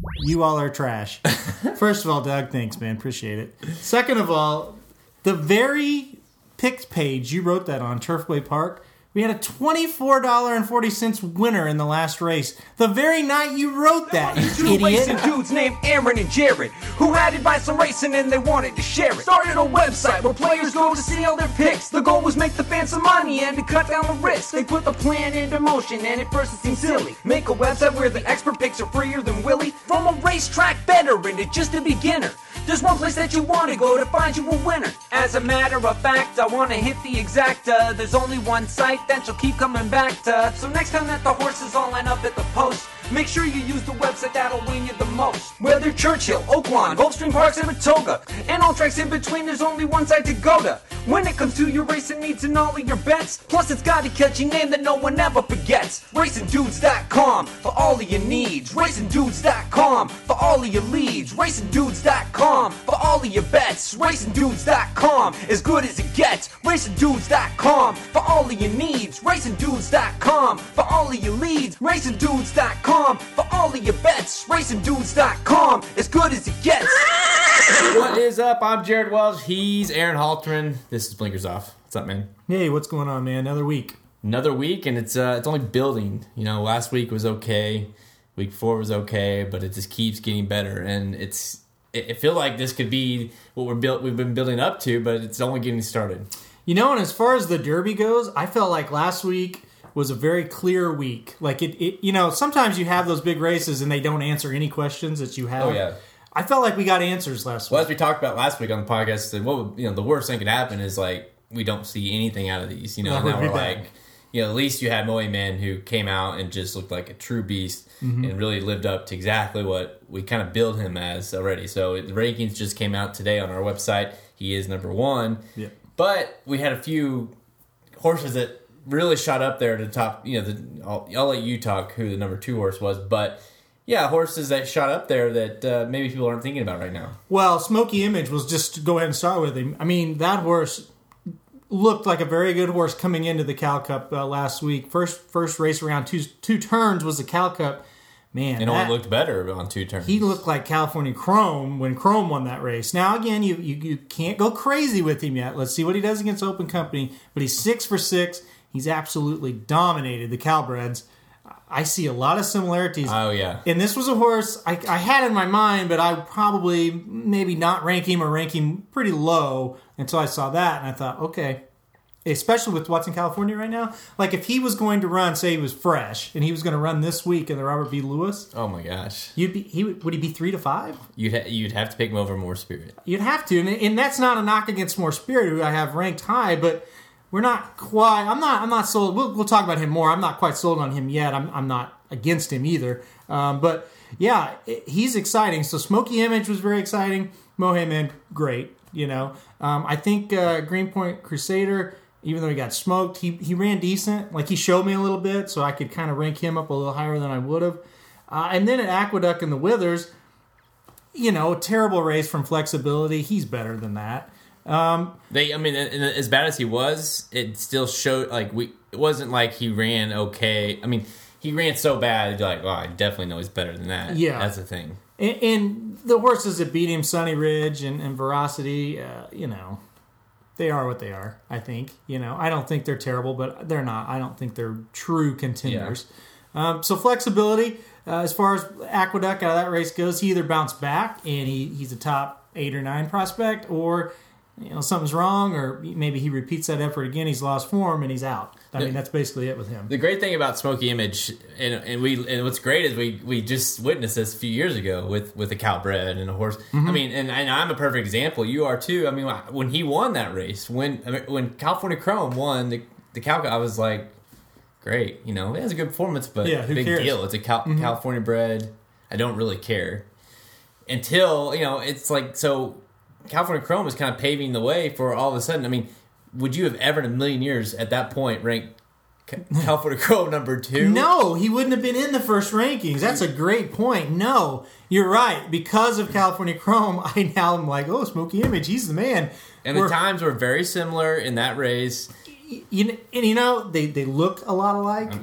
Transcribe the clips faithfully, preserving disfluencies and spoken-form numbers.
You all are trash. First of all, Doug, thanks, man. Appreciate it. Second of all, the very picked page you wrote that on, Turfway Park, we had a twenty-four dollars and forty cents winner in the last race. The very night you wrote that, you Two idiot. racing dudes named Aaron and Jared who had advice on racing and they wanted to share it. Started a website where players go to see all their picks. The goal was make the fans some money and to cut down the risk. They put the plan into motion and at first it seemed silly. Make a website where the expert picks are freer than Willie. From a racetrack veteran to just a beginner, there's one place that you want to go to find you a winner. As a matter of fact, I want to hit the exacta. There's only one site that you'll keep coming back to. So next time that the horses all line up at the post, make sure you use the website that'll win you the most. Whether Churchill, Oaklawn, Gulfstream Park, Saratoga, and all tracks in between, there's only one site to go to. When it comes to your racing needs and all of your bets, plus it's got a catchy name that no one ever forgets. Racing Dudes dot com for all of your needs. Racing Dudes dot com for all of your leads. Racing Dudes dot com for all of your bets. Racing Dudes dot com, as good as it gets. Racing Dudes dot com for all of your needs. Racing Dudes dot com for all of your leads. Racing Dudes dot com for all of your bets. Racing Dudes dot com, as good as it gets. What is up? I'm Jared Welch. He's Aaron Halterman. This is Blinkers Off. What's up, man? Hey, what's going on, man? Another week. Another week, and it's uh, it's only building. You know, last week was okay. Week four was okay, but it just keeps getting better, and it's it, it feels like this could be what we're built we've been building up to, but it's only getting started. You know, and as far as the Derby goes, I felt like last week was a very clear week. Like it, it you know, sometimes you have those big races and they don't answer any questions that you have. Oh yeah. I felt like we got answers last Well, week. as we talked about last week on the podcast, that what would, you know, the worst thing could happen is like we don't see anything out of these. You know, That now would be we're bad. like, you know, at least you had Moe Man who came out and just looked like a true beast Mm-hmm. and really lived up to exactly what we kind of build him as already. So the rankings just came out today on our website. He is number one. Yeah. But we had a few horses that really shot up there to the top. You know, the, I'll, I'll let you talk who the number two horse was, but. Yeah, horses that shot up there that uh, maybe people aren't thinking about right now. Well, Smoky Image was just to go ahead and start with him. I mean, that horse looked like a very good horse coming into the Cal Cup uh, last week. First first race around two two turns was the Cal Cup. Man, And that, only looked better on two turns. he looked like California Chrome when Chrome won that race. Now, again, you, you, you can't go crazy with him yet. Let's see what he does against Open Company. But he's six for six. He's absolutely dominated the Calbreds. I see a lot of similarities. Oh, yeah. And this was a horse I, I had in my mind, but I would probably maybe not rank him or rank him pretty low until I saw that. And I thought, okay, especially with what's in California right now. Like if he was going to run, say he was fresh, and he was going to run this week in the Robert B. Lewis. Oh, my gosh. You'd be he would, would he be three to five? You'd, ha- you'd have to pick him over More Spirit. You'd have to. And, and that's not a knock against More Spirit, who I have ranked high, but... We're not quite. I'm not. I'm not sold. We'll, we'll talk about him more. I'm not quite sold on him yet. I'm. I'm not against him either. Um, but yeah, it, he's exciting. So Smoky Image was very exciting. Mohamed, great. You know, um, I think uh, Greenpoint Crusader, even though he got smoked, he he ran decent. Like he showed me a little bit, so I could kind of rank him up a little higher than I would have. Uh, and then at Aqueduct and the Withers, you know, terrible race from Flexibility. He's better than that. Um, They, I mean, and as bad as he was, it still showed, like, we. It wasn't like he ran okay. I mean, he ran so bad, you're like, oh, I definitely know he's better than that. Yeah. That's the thing. And, and the horses that beat him, Sunny Ridge and, and Veracity, uh, you know, they are what they are, I think. You know, I don't think they're terrible, but they're not. I don't think they're true contenders. Yeah. Um, so Flexibility, uh, as far as Aqueduct out of that race goes, he either bounced back and he, he's a top eight or nine prospect, or... You know, something's wrong, or maybe he repeats that effort again. He's lost form and he's out. I mean, that's basically it with him. The great thing about Smoky Image, and and we and what's great is we, we just witnessed this a few years ago with, with a Calbred and a horse. Mm-hmm. I mean, and, and I'm a perfect example. You are too. I mean, when he won that race, when I mean, when California Chrome won the the Cal, I was like, great. You know, it has a good performance, but yeah, who big cares? deal. It's a Cal, mm-hmm. California bred. I don't really care until you know. It's like so. California Chrome is kind of paving the way for all of a sudden. I mean, would you have ever in a million years at that point ranked California Chrome number two? No, he wouldn't have been in the first rankings. That's a great point. No, you're right. Because of California Chrome, I now am like, oh, Smoky Image, he's the man. And we're, the times were very similar in that race. You, and you know, they, they look a lot alike. Um,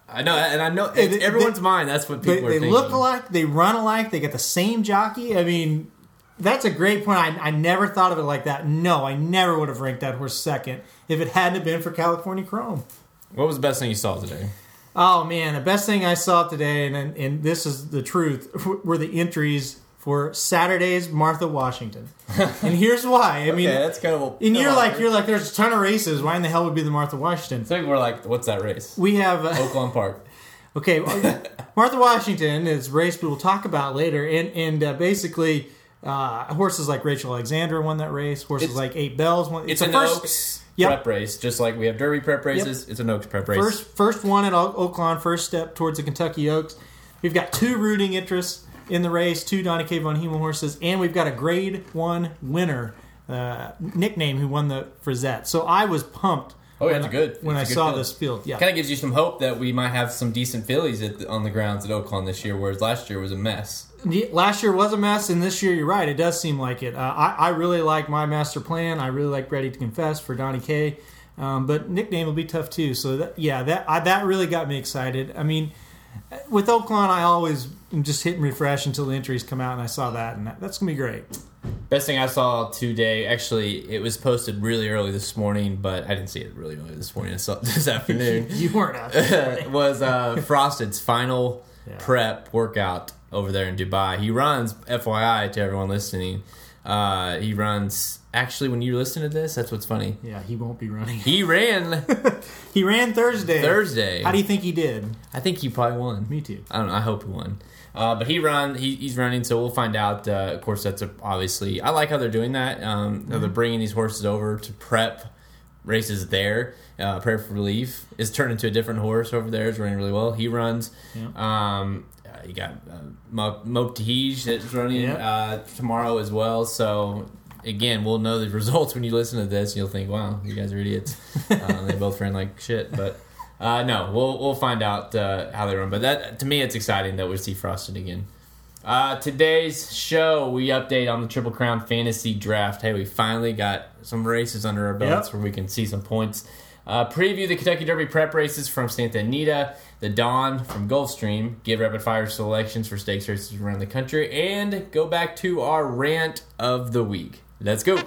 I know, and I know it's They- everyone's they- mind. That's what people They, are they thinking. look alike. They run alike. They get the same jockey. I mean, that's a great point. I, I never thought of it like that. No, I never would have ranked that horse second if it hadn't been for California Chrome. What was the best thing you saw today? Oh man, the best thing I saw today, and and, and this is the truth, were the entries for Saturday's Martha Washington. And here's why. I mean, okay, that's kind of. A, and you're like you're like, there's a ton of races. Why in the hell would be the Martha Washington? I think we're like, what's that race? We have uh, Oaklawn Park. Okay, well, Martha Washington is a race we will talk about later, and and uh, basically uh, horses like Rachel Alexandra won that race. Horses It's- like Eight Bells won. It's, the an first, Oaks Yep. prep race, just like we have Derby prep races. It's an Oaks prep race. First, first one at O- Oaklawn, first step towards the Kentucky Oaks. We've got two rooting interests in the race, two Donnie K. Von Hemel horses, and we've got a Grade One winner, uh, nickname who won the Frizette. So I was pumped. Oh, yeah, when it's I- good. when It's I a good saw field. this field. Yeah, Kind of gives you some hope that we might have some decent fillies at the, on the grounds at Oaklawn this year, whereas last year was a mess. Yeah, last year was a mess, and this year, you're right, it does seem like it. Uh, I, I really like My Master Plan. I really like Ready to Confess for Donnie K. Um, but nickname will be tough too. So that, yeah, that I, that really got me excited. I mean, with Oaklawn, I always am just hit and refresh until the entries come out, and I saw that, and that, that's gonna be great. Best thing I saw today, actually, it was posted really early this morning, but I didn't see it really early this morning. I saw it this afternoon. You weren't out there. was uh, Frosted's final Yeah. prep workout over there in Dubai. He runs, F Y I to everyone listening, uh, he runs, actually when you listen to this, that's what's funny. Yeah, he won't be running. He ran He ran Thursday. Thursday. How do you think he did? I think he probably won. Me too. I don't know. I hope he won. Uh, but he run. He, he's running, so we'll find out. Uh, of course, that's a, obviously. I like how they're doing that. Um, how they're bringing these horses over to prep races there. Uh, Prayer for Relief is turned into a different horse over there. It's running really well. He runs. Yeah. Um, uh, you got uh, Mo Mo Tahij that's running Yeah. uh, tomorrow as well. So again, we'll know the results when you listen to this. You'll think, "Wow, you guys are idiots." uh, they both ran like shit, but. Uh, no, we'll we'll find out uh, how they run. But that to me, it's exciting that we see Frosted again. Uh, today's show, we update on the Triple Crown Fantasy Draft. Hey, we finally got some races under our belts Yep. where we can see some points. Uh, preview the Kentucky Derby prep races from Santa Anita, the Dawn from Gulfstream, give rapid fire selections for stakes races around the country, and go back to our rant of the week. Let's go.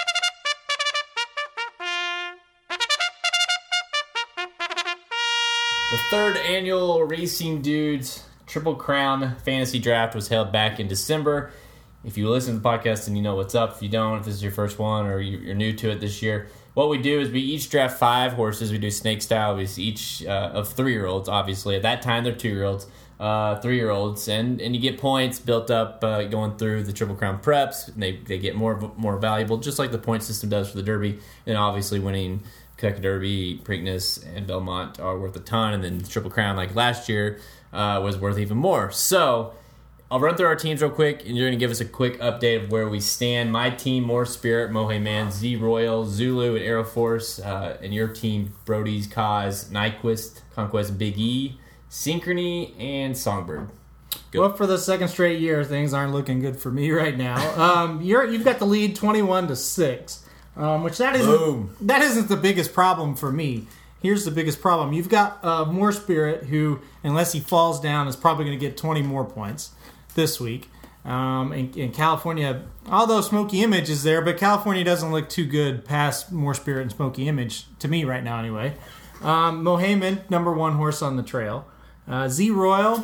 The third annual Racing Dudes Triple Crown Fantasy Draft was held back in December. If you listen to the podcast, then you know what's up. If you don't, if this is your first one or you're new to it this year, what we do is we each draft five horses. We do snake style. We each uh, of three-year-olds, obviously. At that time, they're two-year-olds, uh, three-year-olds. And, and you get points built up uh, going through the Triple Crown preps. And they, they get more more valuable, just like the point system does for the Derby. And obviously winning Kentucky Derby, Preakness, and Belmont are worth a ton, and then the Triple Crown, like last year, uh, was worth even more. So, I'll run through our teams real quick, and you're going to give us a quick update of where we stand. My team, More Spirit, Mohe Man, Z Royal, Zulu, and Aeroforce, uh, and your team, Brody's Cause, Nyquist, Conquest, Big E, Synchrony, and Songbird. Go. Well, for the second straight year, things aren't looking good for me right now. Um, you're you've got the lead twenty-one to six. Um, which that isn't Boom. that isn't the biggest problem for me. Here's the biggest problem. You've got uh, More Spirit, who, unless he falls down, is probably going to get twenty more points this week. Um, in, in California, although Smoky Image is there, but California doesn't look too good past More Spirit and Smoky Image, to me right now anyway. Um, Mohamed, number one horse on the trail. Uh, Z Royal,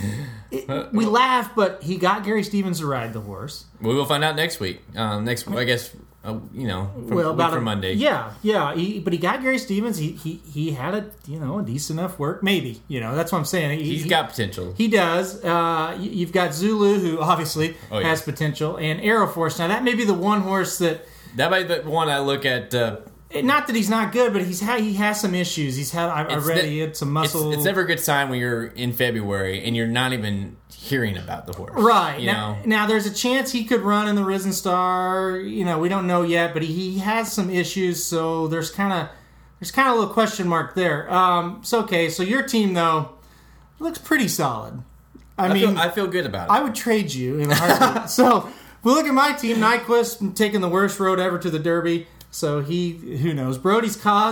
it, we laugh, but he got Gary Stevens to ride the horse. We will find out next week. Um, next, I guess, uh, you know, from, Well, about from a- Monday. Yeah, yeah. He, but he got Gary Stevens. He, he he had a you know a decent enough work. Maybe you know that's what I'm saying. He, He's he- got potential. He does. Uh, y- you've got Zulu, who obviously Oh, yeah. has potential, and Aeroforce. Now that may be the one horse that. That might be the one I look at. Uh, Not that he's not good, but he's had he has some issues. He's had I, I It's read ne- he had some it's, muscle. it's never a good sign when you're in February and you're not even hearing about the horse. Right. You Now, know? now, there's a chance he could run in the Risen Star. You know, we don't know yet, but he, he has some issues, so there's kind of there's kind of a little question mark there. Um, so, okay, so your team, though, looks pretty solid. I, I, mean, feel, I feel good about it. I would trade you in a heartbeat. So, if we look at my team, Nyquist taking the worst road ever to the Derby. So he, who knows? Brody's Cause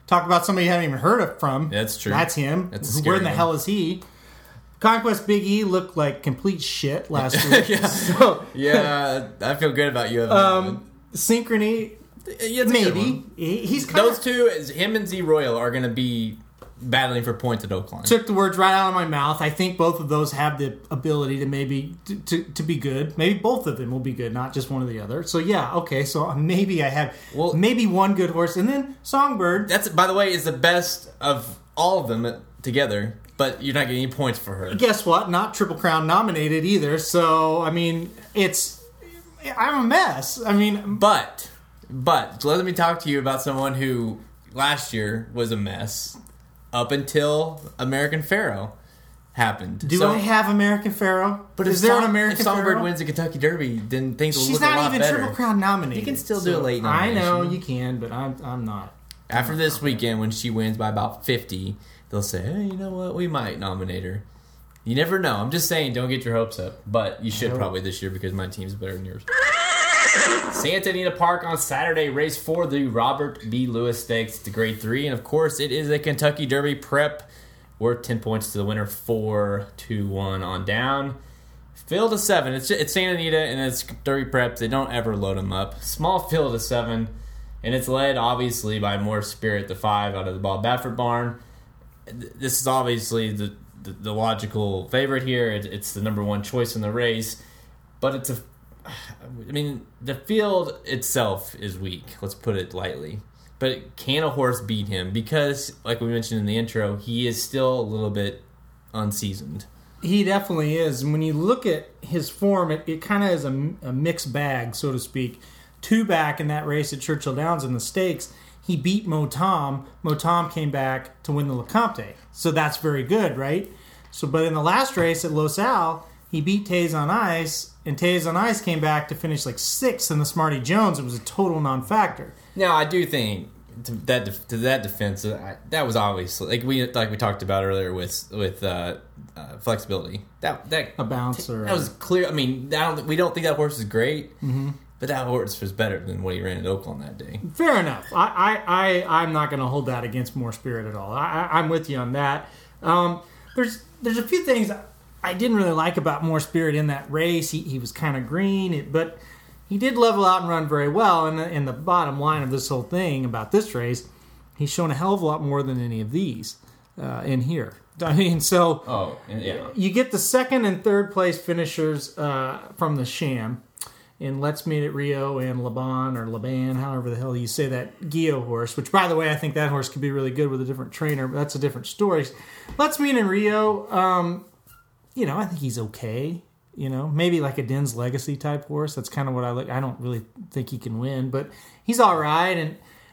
Talk about somebody you haven't even heard of from. That's true. That's him. That's a Where in the scary hell one. is he? Conquest Big E looked like complete shit last week. yeah. So, yeah, I feel good about you. um, Synchrony, Yeah, it's a good maybe. one. He- He's kind Those of two, is him and Z Royal, are going to be battling for points at Oakland. took the words right out of my mouth. I think both of those have the ability to maybe to, to, to be good. Maybe both of them will be good, not just one or the other. So yeah, okay. So maybe I have Well- maybe one good horse, and then Songbird. That's, by the way, is the best of all of them together, but you're not getting any points for her. Guess what? Not Triple Crown nominated either. So I mean, it's I'm a mess. I mean, But, but, let me talk to you about someone who last year was a mess up until American Pharaoh happened. do So- I have American Pharaoh? But is if there Song- an American if Songbird Pharaoh? wins the Kentucky Derby, then things will She's look a not lot even better. Triple Crown nominated. You can still do a late I know nomination. you can, but I'm I'm not. After this weekend, when she wins by about fifty, they'll say, hey, you know what? We might nominate her. You never know. I'm just saying, don't get your hopes up. But you should hope- probably this year because my team's better than yours. Santa Anita Park on Saturday, race for the Robert B. Lewis Stakes to grade three. And of course, it is a Kentucky Derby prep worth ten points to the winner, four to one on down. Field of seven. It's it's Santa Anita and it's Derby prep. They don't ever load them up. Small field of seven. And it's led, obviously, by More Spirit, the five out of the Bob Baffert barn. This is obviously the, the, the logical favorite here. It, it's the number one choice in the race. But it's a... I mean, the field itself is weak. Let's put it lightly. But can a horse beat him? Because, like we mentioned in the intro, he is still a little bit unseasoned. He definitely is. And when you look at his form, it, it kind of is a, a mixed bag, so to speak. Two back in that race at Churchill Downs in the stakes, he beat Mo Tom. Mo Tom came back to win the LeCompte. So that's very good, right? So, but in the last race at Los Al, he beat Taze on Ice, and Taze on Ice came back to finish like sixth in the Smarty Jones. It was a total non-factor. Now, I do think to that to that defense, I, that was obviously like we like we talked about earlier with with uh, uh, flexibility. That that A bouncer. that was clear. I mean, I don't, we don't think that horse is great, mm-hmm. but that horse was better than what he ran at Oakland that day. Fair enough. I, I, I, I'm not going to hold that against More Spirit at all. I, I, I'm with you on that. Um, there's there's a few things I didn't really like about More Spirit in that race. He, he was kind of green, it, but he did level out and run very well. And the, and the bottom line of this whole thing about this race, he's shown a hell of a lot more than any of these uh, in here. I mean, so Oh, yeah. you get the second and third place finishers uh, from the Sham in Let's Meet at Rio and Laban or Laban, however the hell you say that Gio horse, which, by the way, I think that horse could be really good with a different trainer, but that's a different story. Let's Meet in Rio, um, you know, I think he's okay. You know, maybe like a Den's Legacy type horse. That's kind of what I look. I don't really think he can win, but he's all right. And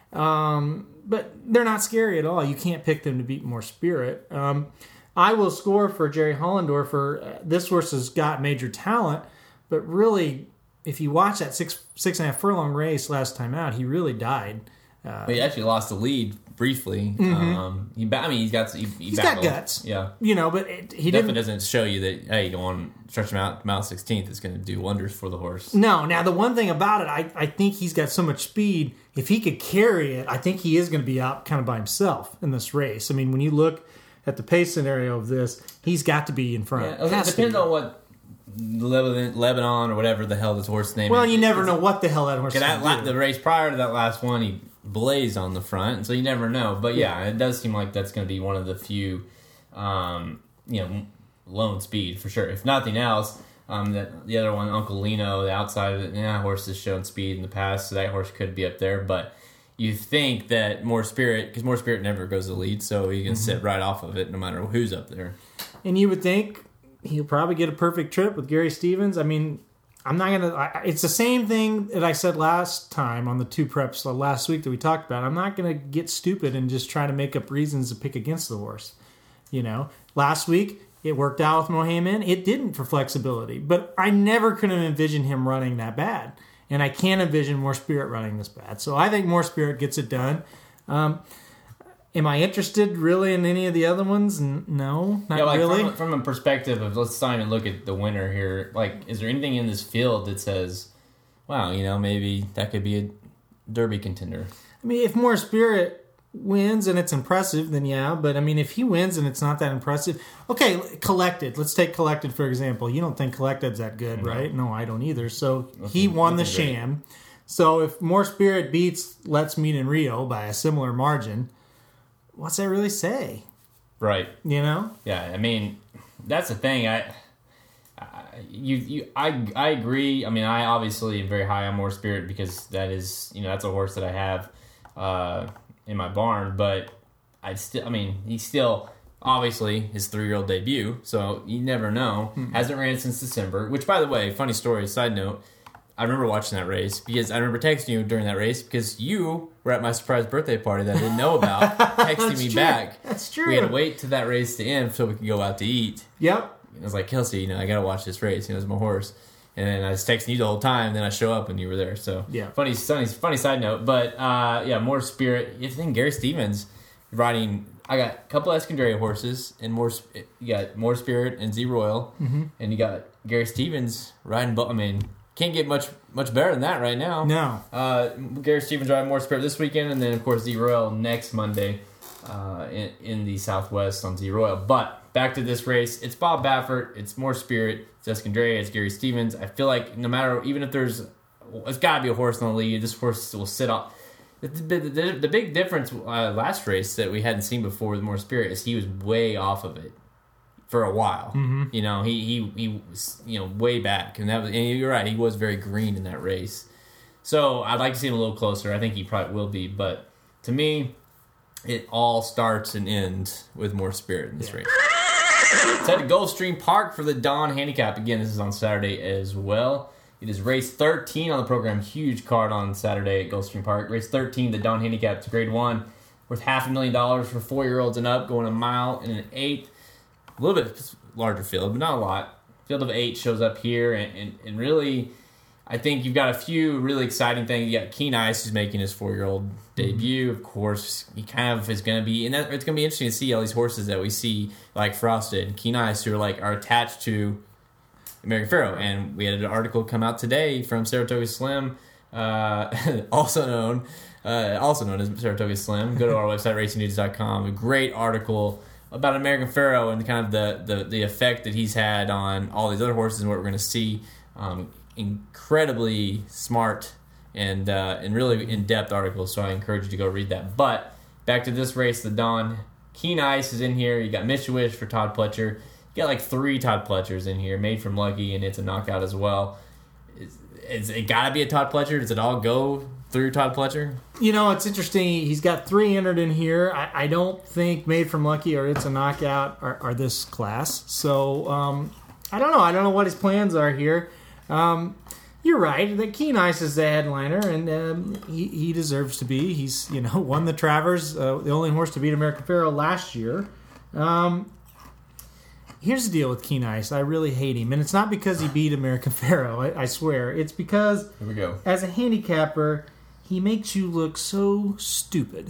um, but they're not scary at all. You can't pick them to beat More Spirit. Um, I will score for Jerry Hollendorfer. This horse has got major talent, but really, if you watch that six six and a half furlong race last time out, he really died. Uh, But he actually lost the lead briefly. Um, he, ba- I mean, he's got he, he he's got battled. guts. Yeah, You know, but it, he definitely didn't. doesn't show you that. Hey, you want to stretch him out mile sixteenth is going to do wonders for the horse. No, now the one thing about it, I, I think he's got so much speed. If he could carry it, I think he is going to be out kind of by himself in this race. I mean, when you look at the pace scenario of this, he's got to be in front. Yeah, it Has to depends be. on what Lebanon, Lebanon or whatever the hell this horse's name Well, is. you never know what the hell that horse is That going la- to the race prior to that last one, he blazed on the front, so you never know. But yeah, it does seem like that's going to be one of the few, um, you know, lone speed for sure. If nothing else, um, that the other one, Uncle Lino, the outside of it, yeah, horse has shown speed in the past, so that horse could be up there. But you think that More Spirit, because More Spirit never goes to lead, so he can Mm-hmm. sit right off of it no matter who's up there. And you would think he'll probably get a perfect trip with Gary Stevens. I mean, I'm not going to... It's the same thing that I said last time on the two preps last week that we talked about. I'm not going to get stupid and just try to make up reasons to pick against the horse. You know, last week it worked out with Mohamed. It didn't for flexibility. But I never could have envisioned him running that bad. And I can't envision More Spirit running this bad. So I think More Spirit gets it done. Um, am I interested really in any of the other ones? N- no, not Yeah, like really. from, from a perspective of, let's not even look at the winner here. Like, is there anything in this field that says, wow, you know, maybe that could be a Derby contender? I mean, if More Spirit wins and it's impressive, then yeah. But I mean, if he wins and it's not that impressive, okay, Collected. Let's take Collected for example. You don't think Collected's that good, no. right? No, I don't either. So nothing, he won the Sham. Great. So if More Spirit beats Let's Meet in Rio by a similar margin, what's that really say? Right. You know? Yeah. I mean, that's the thing. I. You, you, I, I agree. I mean, I obviously am very high on More Spirit because that is, you know, that's a horse that I have uh, in my barn. But I still, I mean, he's still obviously his three-year-old debut, so you never know. Mm-hmm. Hasn't ran since December. Which, by the way, funny story. Side note, I remember watching that race because I remember texting you during that race because you were at my surprise birthday party that I didn't know about, texting me true. back. That's true. We had to wait to that race to end so we could go out to eat. Yep. I was like, Kelsey, you know, I gotta watch this race. You know, it's my horse. And then I was texting you the whole time. Then I show up and you were there. So yeah, funny, funny, funny side note. But uh, yeah, More Spirit. You think Gary Stevens riding? I got a couple of Escondria horses and more. You got More Spirit and Z Royal, mm-hmm. and you got Gary Stevens riding. I mean, can't get much much better than that right now. No. Uh, Gary Stevens riding More Spirit this weekend, and then of course Z Royal next Monday uh, in, in the Southwest on Z Royal. But back to this race, it's Bob Baffert, it's More Spirit, it's Escondria, it's Gary Stevens. I feel like no matter, even if there's, it's got to be a horse in the lead, this horse will sit off. The, the, the, the big difference uh, last race that we hadn't seen before with More Spirit is he was way off of it for a while. Mm-hmm. You know, he, he he was, you know, way back. And that was, and you're right, he was very green in that race. So I'd like to see him a little closer. I think he probably will be. But to me, it all starts and ends with More Spirit in this yeah. race. It's at Gulfstream Park for the Dawn Handicap. Again, this is on Saturday as well. It is race thirteen on the program. Huge card on Saturday at Gulfstream Park. Race thirteen, the Dawn Handicap. It's grade one, worth half a million dollars for four-year-olds and up, going a mile and an eighth. A little bit larger field, but not a lot. Field of eight shows up here, and, and, and really, I think you've got a few really exciting things. You got Keen Ice, who's making his four-year-old debut. Of course, he kind of is going to be, and that, it's going to be interesting to see all these horses that we see, like Frosted and Keen Ice, who are like are attached to American Pharoah. And we had an article come out today from Saratoga Slim, uh, also known, uh, also known as Saratoga Slim. Go to our website, racing news dot com. A great article about American Pharoah and kind of the, the, the effect that he's had on all these other horses and what we're going to see. Um, incredibly smart and uh, and really in-depth articles, so I encourage you to go read that. But back to this race, the Dawn. Keen Ice is in here. You got Mitch-a-Wish for Todd Pletcher. You got like three Todd Pletchers in here, Made from Lucky, and It's a Knockout as well. Is, is it got to be a Todd Pletcher? Does it all go through Todd Pletcher? You know, it's interesting. He's got three entered in here. I, I don't think Made from Lucky or It's a Knockout are, are this class. So, um, I don't know. I don't know what his plans are here. Um, you're right. The Keen Ice is the headliner, and um, he, he deserves to be. He's, you know, won the Travers, uh, the only horse to beat American Pharoah last year. Um, here's the deal with Keen Ice. I really hate him, and it's not because he beat American Pharoah. I, I swear. It's because Here we go. As a handicapper, he makes you look so stupid.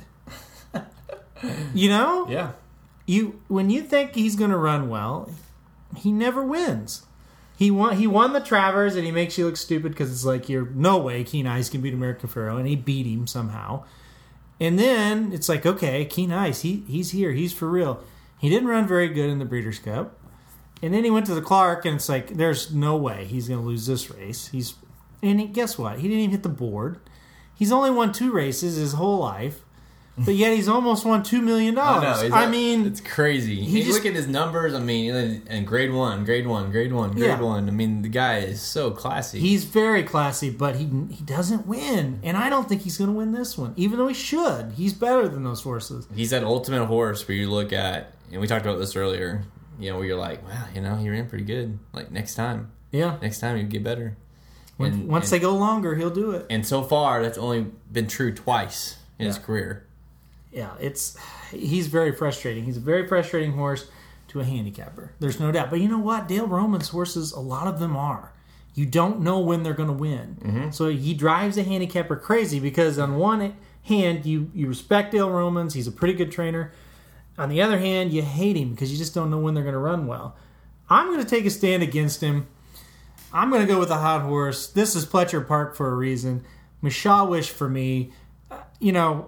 You know? Yeah. You when you think he's going to run well, he never wins. He won. He won the Travers, and he makes you look stupid because it's like you're no way Keen Ice can beat American Pharoah, and he beat him somehow. And then it's like, okay, Keen Ice, he he's here, he's for real. He didn't run very good in the Breeders' Cup, and then he went to the Clark, and it's like there's no way he's going to lose this race. He's and he, guess what? He didn't even hit the board. He's only won two races his whole life. But yet he's almost won two million dollars. I, know, I mean... It's crazy. He you just, look at his numbers, I mean, and grade one, grade one, grade one, grade yeah. one. I mean, the guy is so classy. He's very classy, but he he doesn't win. And I don't think he's going to win this one, even though he should. He's better than those horses. He's that ultimate horse where you look at, and we talked about this earlier, you know, where you're like, wow, you know, he ran pretty good. Like, next time. Yeah. Next time he'd get better. When, and, once and, they go longer, he'll do it. And so far, that's only been true twice in yeah. his career. Yeah, it's he's very frustrating. He's a very frustrating horse to a handicapper. There's no doubt. But you know what? Dale Roman's horses, a lot of them are. You don't know when they're going to win. Mm-hmm. So he drives a handicapper crazy because on one hand, you, you respect Dale Romans. He's a pretty good trainer. On the other hand, you hate him because you just don't know when they're going to run well. I'm going to take a stand against him. I'm going to go with a hot horse. This is Pletcher Park for a reason. Mitch-a-Wish for me. Uh, you know...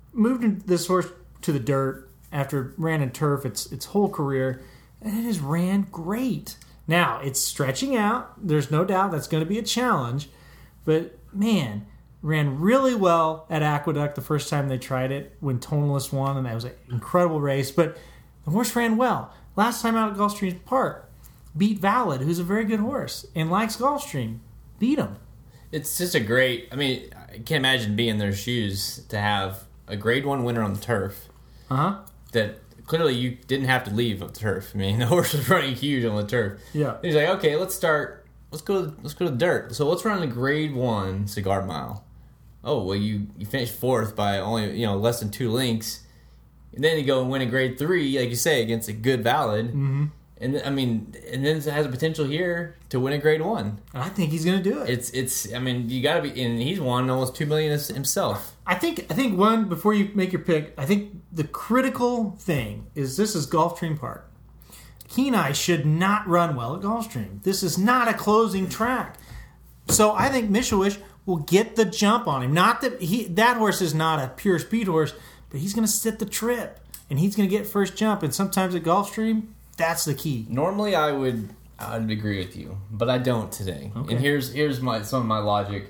moved this horse to the dirt after ran in turf its its whole career, and it has ran great. Now, it's stretching out. There's no doubt that's going to be a challenge. But, man, ran really well at Aqueduct the first time they tried it when Tonalist won, and that was an incredible race. But the horse ran well. Last time out at Gulfstream Park, beat Valid, who's a very good horse, and likes Gulfstream. Beat him. It's just a great... I mean, I can't imagine being in their shoes to have a grade one winner on the turf. Uh-huh. That... Clearly, you didn't have to leave on the turf. I mean, the horse was running huge on the turf. Yeah. He's like, okay, let's start. Let's go. To, let's go to the dirt. So let's run a grade one cigar mile. Oh well, you you finished fourth by only you know less than two lengths, and then you go and win a grade three, like you say, against a good Valid. Mm-hmm. And then, I mean, and then it has a potential here to win a grade one. I think he's going to do it. It's it's. I mean, you got to be. And he's won almost two million himself. I think I think one before you make your pick, I think the critical thing is this is Gulfstream Park. Kenai should not run well at Gulfstream. This is not a closing track, so I think Mishawish will get the jump on him. Not that he that horse is not a pure speed horse, but he's going to sit the trip and he's going to get first jump. And sometimes at Gulfstream, that's the key. Normally, I would I would agree with you, but I don't today. Okay. And here's here's my some of my logic.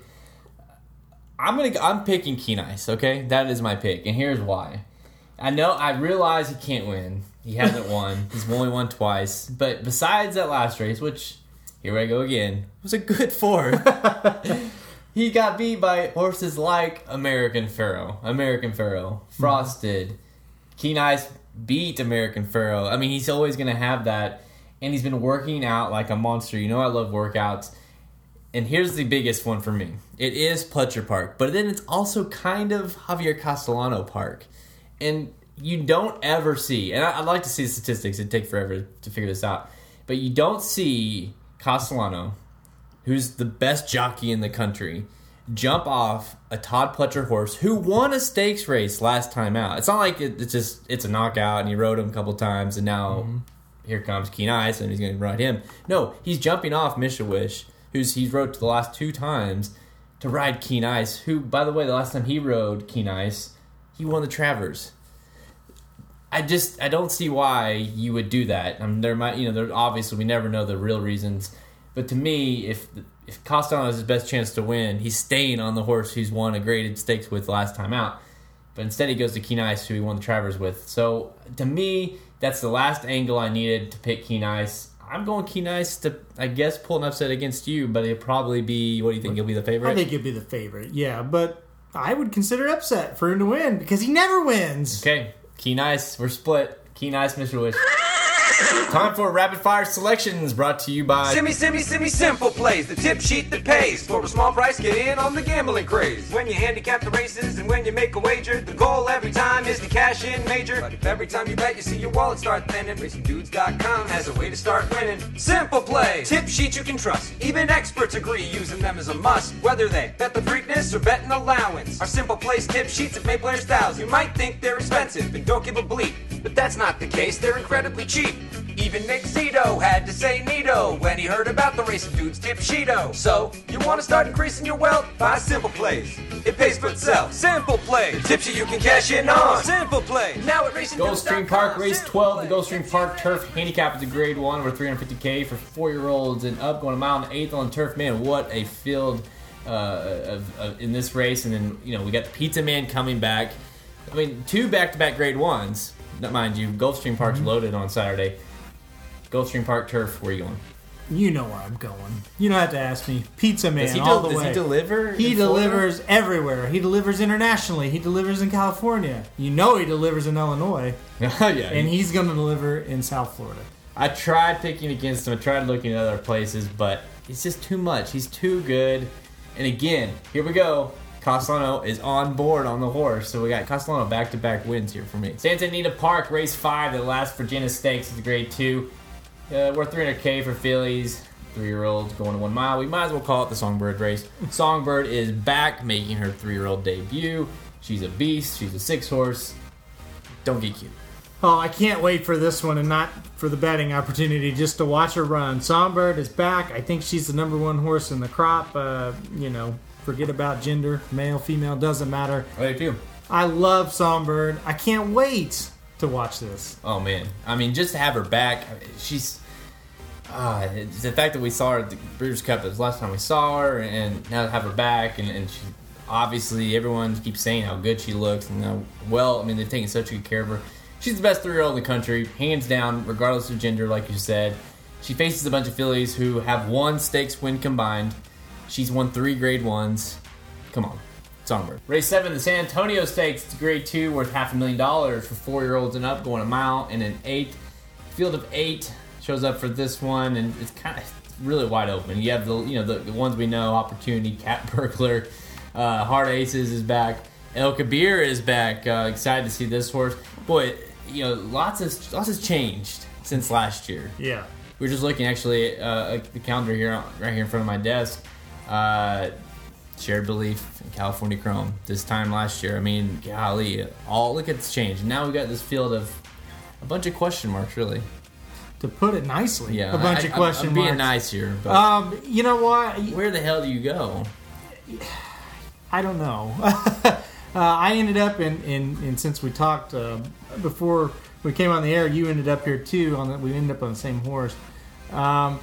I'm gonna I'm picking Kenai. Okay, that is my pick, and here's why. I know I realize he can't win. He hasn't won. He's only won twice. But besides that last race, which here I go again, was a good fourth. He got beat by horses like American Pharoah, American Pharoah, Frosted. Kenai's beat American Pharoah. I mean, he's always going to have that. And he's been working out like a monster. You know I love workouts. And here's the biggest one for me. It is Pletcher Park. But then it's also kind of Javier Castellano Park. And you don't ever see, and I'd like to see the statistics. It'd take forever to figure this out. But you don't see Castellano, who's the best jockey in the country, jump off a Todd Pletcher horse who won a stakes race last time out. It's not like it, it's just it's a knockout and he rode him a couple times and now mm-hmm. here comes Keen Ice and he's going to ride him. No, he's jumping off Mishawish, who's he's rode to the last two times to ride Keen Ice, who, by the way, the last time he rode Keen Ice, he won the Travers. I just I don't see why you would do that. I mean, there might you know there obviously we never know the real reasons, but to me, if if Castellano has his best chance to win, he's staying on the horse he's won a graded stakes with last time out. But instead, he goes to Keen Ice, who he won the Travers with. So to me, that's the last angle I needed to pick Keen Ice. I'm going Keen Ice to, I guess, pull an upset against you, but it'll probably be. What do you think? He'll be the favorite. I think he'll be the favorite. Yeah, but I would consider upset for him to win because he never wins. Okay. Keen Ice, we're split. Keen Ice, Mister Wish. Time for rapid fire selections brought to you by Simmy, Simmy, Simmy, Simple Plays, the tip sheet that pays. For a small price, get in on the gambling craze. When you handicap the races and when you make a wager, the goal every time is to cash in major. But if every time you bet you see your wallet start thinning, Racing Dudes dot com has a way to start winning. Simple Play, tip sheets you can trust. Even experts agree using them is a must. Whether they bet the Preakness or bet an allowance, our Simple Plays tip sheets have made players thousands. You might think they're expensive and don't give a bleep, but that's not the case. They're incredibly cheap. Even Nick Zito had to say Nito when he heard about the Racing Dudes tip sheeto. So, you want to start increasing your wealth? Buy Simple Plays. It pays for itself. Simple Play. The tip sheet you can cash in on. Simple Play. Now at Racing Dudes dot com. Gulfstream Park Race twelve. The Gulfstream Park Turf Handicap is a grade one over three hundred fifty K for four-year-olds and up, going a mile and an eighth on the turf. Man, what a field uh, of, of, in this race. And then, you know, we got the Pizza Man coming back. I mean, two back-to-back grade ones. Mind you, Gulfstream Park's mm-hmm. loaded on Saturday. Gulfstream Park Turf, where are you going? You know where I'm going. You don't have to ask me. Pizza Man, does he all del- the does way. Does he deliver? He delivers everywhere. He delivers internationally. He delivers in California. You know he delivers in Illinois. yeah, and he's going to deliver in South Florida. I tried picking against him. I tried looking at other places, but it's just too much. He's too good. And again, here we go. Castellano is on board on the horse, so we got Castellano back-to-back wins here for me. Santa Anita Park, race five, the last Virginia Stakes is grade two. Uh, we're three hundred K for fillies, three-year-olds going to one mile. We might as well call it the Songbird race. Songbird is back, making her three-year-old debut. She's a beast. She's a six-horse. Don't get cute. Oh, I can't wait for this one and not for the betting opportunity, just to watch her run. Songbird is back. I think she's the number one horse in the crop. Uh, you know, forget about gender. Male, female, doesn't matter. I do too. I love Songbird. I can't wait to watch this. Oh man, I mean, just to have her back, she's uh, it's the fact that we saw her at the Breeders' Cup. That was the last time we saw her, and now to have her back, and, and she obviously everyone keeps saying how good she looks, and how well. I mean, they've taken such good care of her. She's the best three-year-old in the country, hands down, regardless of gender, like you said. She faces a bunch of fillies who have one stakes win combined. She's won three grade ones. Come on. Songbird. Race seven, the San Antonio Stakes. It's grade two, worth half a million dollars for four-year-olds and up, going a mile and an eight. Field of eight shows up for this one, and it's kind of really wide open. You have the you know the, the ones we know: Opportunity, Cat Burglar, uh, Hard Aces is back, El Kabir is back. Uh, excited to see this horse. Boy, you know, lots of lots has changed since last year. Yeah. We were just looking actually uh, at the calendar here, right here in front of my desk. Uh, Shared Belief in California Chrome this time last year. I mean, golly, all look at this change. Now we've got this field of a bunch of question marks, really. To put it nicely, Yeah, a bunch I, of question I'm, I'm marks. being nice here, but Um, you know what? where the hell do you go? I don't know. uh, I ended up in, in, in since we talked uh, before we came on the air, you ended up here too. On the, we ended up on the same horse. Um,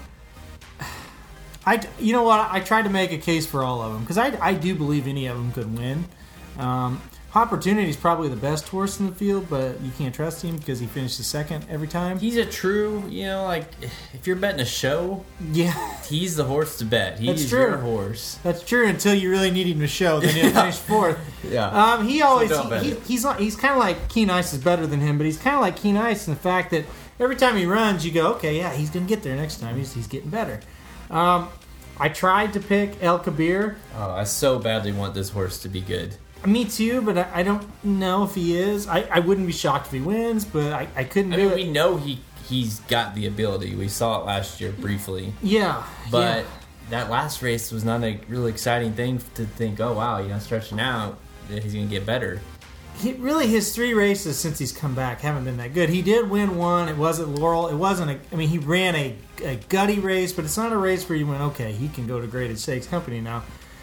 I, you know what? I tried to make a case for all of them because I, I do believe any of them could win. Um, Opportunity is probably the best horse in the field, but you can't trust him because he finishes second every time. He's a true, you know, like if you're betting a show, Yeah, he's the horse to bet. He's That's true. your horse. that's true until you really need him to show. Then he'll Yeah. finish fourth. Yeah. Um, he always don't bet he, it. he's not, he's kind of like Keen Ice is better than him, but he's kind of like Keen Ice in the fact that every time he runs, you go, okay, yeah, he's gonna get there next time. He's he's getting better. Um, I tried to pick El Kabir. Oh, I so badly want this horse to be good. Me too, but I, I don't know if he is. I, I wouldn't be shocked if he wins, but I, I couldn't I do mean, it. we know he he's got the ability. We saw it last year briefly. Yeah, But yeah. that last race was not a really exciting thing to think, oh, wow, you know, stretching out, that he's going to get better. He, really, his three races since he's come back haven't been that good. He did win one. It wasn't Laurel. It wasn't a. I mean, he ran a, a gutty race, but it's not a race where you went, okay, he can go to Graded Stakes Company now.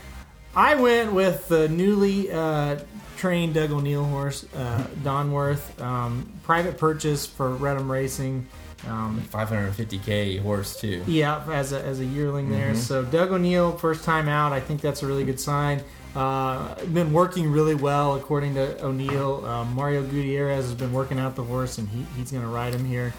I went with the newly uh, trained Doug O'Neill horse, uh, Donworth. Um, private purchase for Redham Racing. Um, five hundred fifty K horse, too. Yeah, as a, as a yearling there. So Doug O'Neill, first time out. I think that's a really good sign. Uh, been working really well, according to O'Neill. Um, Mario Gutierrez has been working out the horse, and he, he's going to ride him here.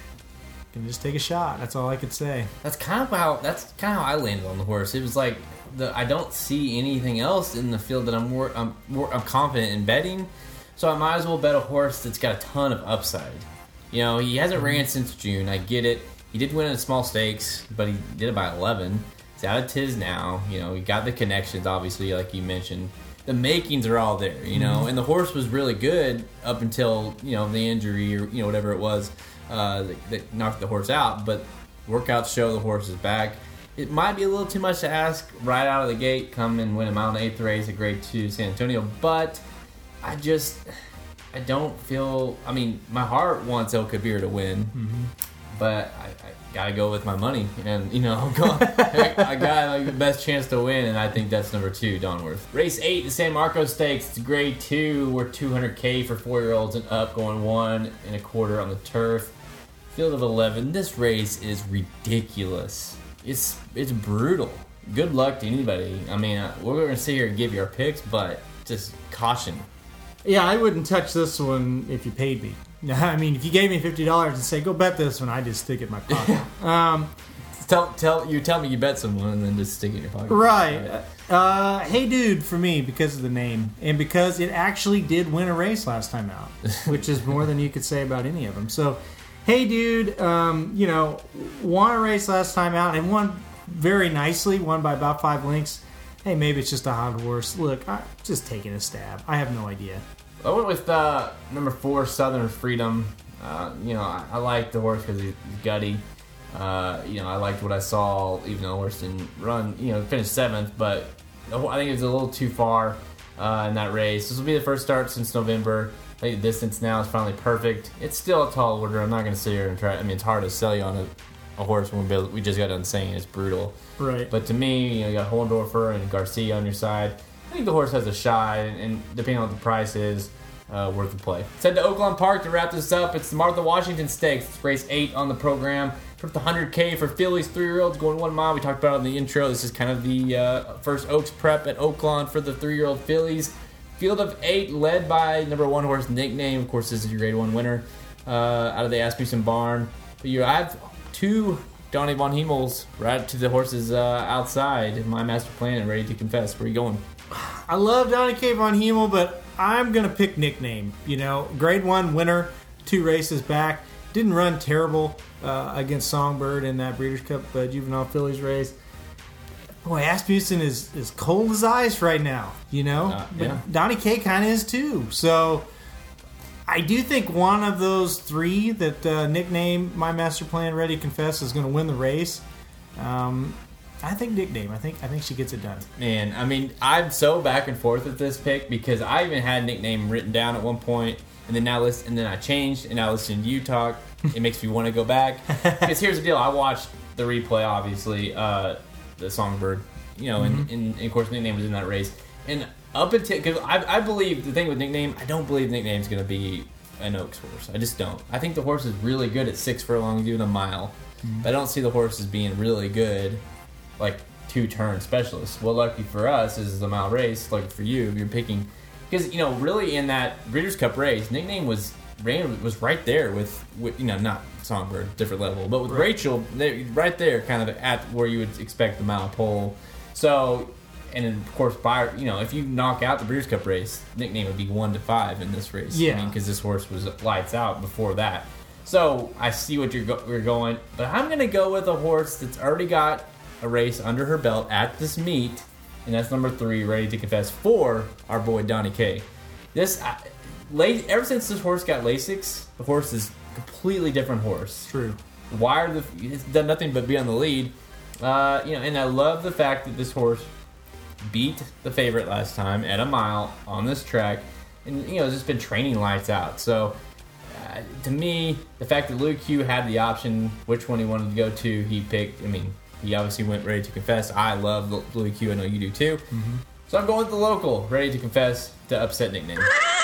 Can just take a shot. That's all I could say. That's kind of how that's kind of how I landed on the horse. It was like the I don't see anything else in the field that I'm more I'm more I'm confident in betting, so I might as well bet a horse that's got a ton of upside. You know, he hasn't ran since June. I get it. He did win in small stakes, but he did it by eleven. He's out of Tiz now. You know, he got the connections, obviously, like you mentioned. The makings are all there, you know, and the horse was really good up until, you know, the injury or, you know, whatever it was uh, that, that knocked the horse out. But workouts show the horse is back. It might be a little too much to ask right out of the gate, come and win a mile and eighth race at grade two San Antonio, but I just, I don't feel, I mean, my heart wants El Kabir to win, mm-hmm. but I, I gotta go with my money, and you know, I'm going, I got like the best chance to win, and I think that's number two, Donworth. Race eight, the San Marcos Stakes. It's grade two. We're two hundred K for four-year-olds and up, going one and a quarter on the turf. Field of eleven. This race is ridiculous. It's it's brutal. Good luck to anybody. I mean, uh, we're gonna sit here and give you our picks, but just caution. Yeah, I wouldn't touch this one if you paid me. I mean, if you gave me fifty dollars and say, go bet this one, I'd just stick it in my pocket. um, Tell tell you tell me you bet someone and then just stick it in your pocket. right. Uh, hey, dude, for me, because of the name. And because it actually did win a race last time out, which is more than you could say about any of them. So, hey, dude, um, you know, won a race last time out and won very nicely, won by about five lengths. Hey, maybe it's just a hot horse. Look, I'm just taking a stab. I have no idea. I went with uh, number four, Southern Freedom. Uh, you know, I, I like the horse because he's gutty. Uh, you know, I liked what I saw, even though the horse didn't run, you know, finished seventh, but I think it was a little too far uh, in that race. This will be the first start since November. I think the distance now is finally perfect. It's still a tall order. I'm not going to sit here and try. I mean, it's hard to sell you on a, a horse when we just got done saying it's brutal. Right. But to me, you know, you got Hohendorfer and Garcia on your side. I think the horse has a shot, and, and depending on what the price is, uh, worth the play. Let's head to Oaklawn Park to wrap this up. It's the Martha Washington Stakes. It's race eight on the program. Trip the one hundred K for fillies, three-year-olds going one mile. We talked about it in the intro. This is kind of the uh, first Oaks prep at Oaklawn for the three-year-old fillies. Field of eight led by number one horse, Nickname. Of course, this is your grade one winner uh, out of the Asmussen barn. But you have two Donnie Von Hemels right to the horses uh, outside. My master plan and ready to confess. Where are you going? I love Donnie K. Von Hemel, but I'm going to pick Nickname. You know, grade one winner, two races back. Didn't run terrible uh, against Songbird in that Breeders' Cup uh, Juvenile Fillies race. Boy, Asmussen is, is cold as ice right now, you know? Uh, yeah. But Donnie K kind of is too. So I do think one of those three that uh, Nickname, My Master Plan, Ready to Confess is going to win the race. Um, I think Nickname. I think I think she gets it done. Man, I mean, I'm so back and forth with this pick because I even had Nickname written down at one point, and then now listen, and then I changed, and now listening to you talk, it makes me want to go back. Because here's the deal: I watched the replay, obviously, uh, the Songbird, you know, mm-hmm. and, and, and of course Nickname was in that race, and up until because I, I believe the thing with Nickname, I don't believe Nickname's going to be an Oaks horse. I just don't. I think the horse is really good at six furlongs, doing a mile, mm-hmm. but I don't see the horse as being really good. Like two-turn specialists. Well, lucky for us is a mile race. Lucky for you, you're picking because you know really in that Breeders' Cup race, Nickname was ran was right there with, with you know not Songbird, different level, but with right. Rachel, they, right there, kind of at where you would expect the mile pole. So, and then of course, by you know if you knock out the Breeders' Cup race, Nickname would be one to five in this race. Yeah, I mean because this horse was lights out before that. So I see what you're, go- you're going, but I'm gonna go with a horse that's already got a race under her belt at this meet, and that's number three, Ready to Confess, for our boy Donnie K. This, uh, late, ever since this horse got Lasix, the horse is a completely different horse. True. Why are the? It's done nothing but be on the lead, uh, you know. And I love the fact that this horse beat the favorite last time at a mile on this track, and you know, it's just been training lights out. So. Uh, to me, the fact that Luke Hugh had the option, which one he wanted to go to, he picked. I mean. He obviously went Ready to Confess. I love Louis Q. I know you do too. Mm-hmm. So I'm going with the local, Ready to Confess, to upset Nickname.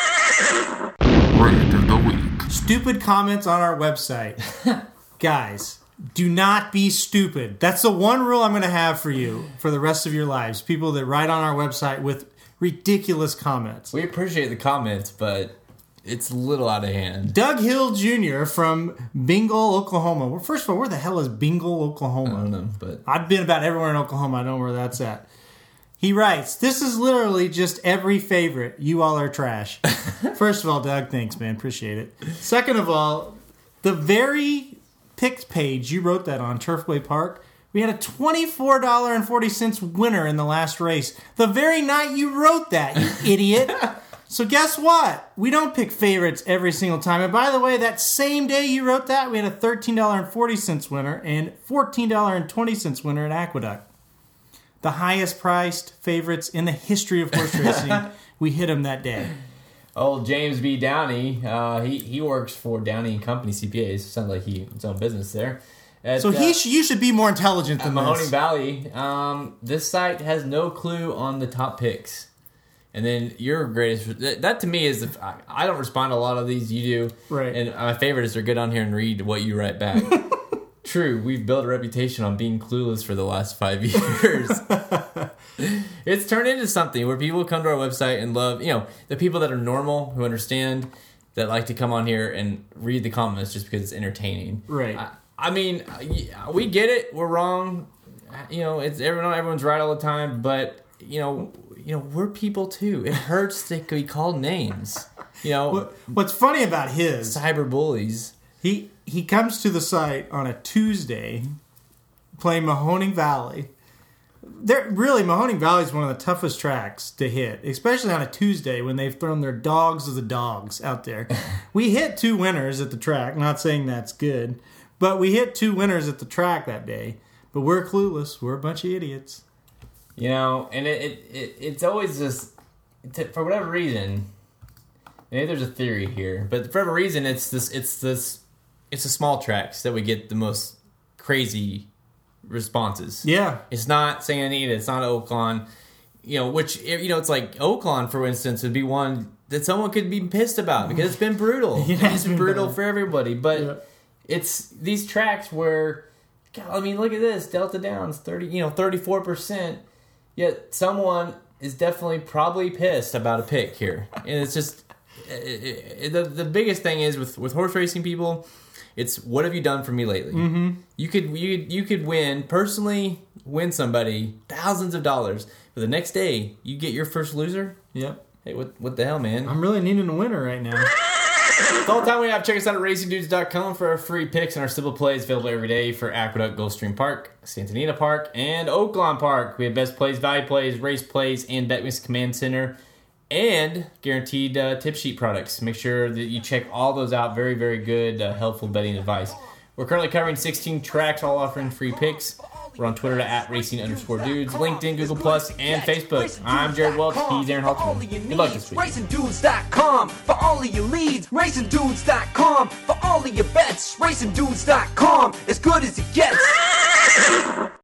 Rant of the week. Stupid comments on our website. Guys, do not be stupid. That's the one rule I'm going to have for you for the rest of your lives. People that write on our website with ridiculous comments. We appreciate the comments, but it's a little out of hand. Doug Hill Junior from Bingle, Oklahoma. Well, first of all, where the hell is Bingle, Oklahoma? I don't know, but I've been about everywhere in Oklahoma. I know where that's at. He writes, "This is literally just every favorite. You all are trash." First of all, Doug, thanks, man. Appreciate it. Second of all, the very picked page you wrote that on, Turfway Park, we had a twenty-four dollars and forty cents winner in the last race. The very night you wrote that, you idiot. So guess what? We don't pick favorites every single time. And by the way, that same day you wrote that, we had a thirteen dollars and forty cents winner and fourteen dollars and twenty cents winner at Aqueduct. The highest priced favorites in the history of horse racing. We hit them that day. Old James B. Downey, uh, he, he works for Downey and Company C P As. Sounds like he his own business there. At, so he uh, sh- you should be more intelligent than Mahoning this. Valley. Um, this site has no clue on the top picks. And then your greatest, that, that to me is, the, I, I don't respond to a lot of these, you do. Right. And my favorite is to get on here and read what you write back. True, we've built a reputation on being clueless for the last five years. It's turned into something where people come to our website and love, you know, the people that are normal, who understand, that like to come on here and read the comments just because it's entertaining. Right. I, I mean, we get it. We're wrong. You know, it's everyone. Everyone's right all the time. But you know, you know, we're people too. It hurts to be called names. You know, what, what's funny about his cyber bullies. He he comes to the site on a Tuesday, playing Mahoning Valley. They're, really, Mahoning Valley is one of the toughest tracks to hit, especially on a Tuesday when they've thrown their dogs of the dogs out there. We hit two winners at the track. Not saying that's good, but we hit two winners at the track that day. But we're clueless. We're a bunch of idiots. You know, and it, it, it it's always just, for whatever reason, maybe there's a theory here, but for whatever reason, it's this, it's this, it's the small tracks that we get the most crazy responses. Yeah. It's not Santa Anita, it's not Oaklawn. you know, which, you know, it's like Oaklawn, for instance, would be one that someone could be pissed about because it's been brutal. Yeah, it's been brutal bad. for everybody. But Yeah. it's these tracks where, God, I mean, look at this. Delta Downs, thirty, you know, thirty-four percent. Yet someone is definitely probably pissed about a pick here. And it's just, it, it, the, the biggest thing is with, with horse racing people, it's what have you done for me lately? Mm-hmm. You could you you could win personally win somebody thousands of dollars, but the next day you get your first loser. Yep. Hey, what what the hell, man? I'm really needing a winner right now. That's all the time we have. Check us out at racing dudes dot com for our free picks and our simple plays available every day for Aqueduct, Gulfstream Park, Santa Anita Park, and Oaklawn Park. We have best plays, value plays, race plays, and BetMix Command Center, and guaranteed uh, tip sheet products. Make sure that you check all those out. Very, very good, uh, helpful betting advice. We're currently covering sixteen tracks, all offering free picks. We're on Twitter at racing underscore dudes, LinkedIn, Google Plus, and Facebook. I'm Jared Welch. He's Aaron Halterman. Good luck this week. racing dudes dot com for all of your leads. racing dudes dot com for all of your bets. racing dudes dot com, as good as it gets.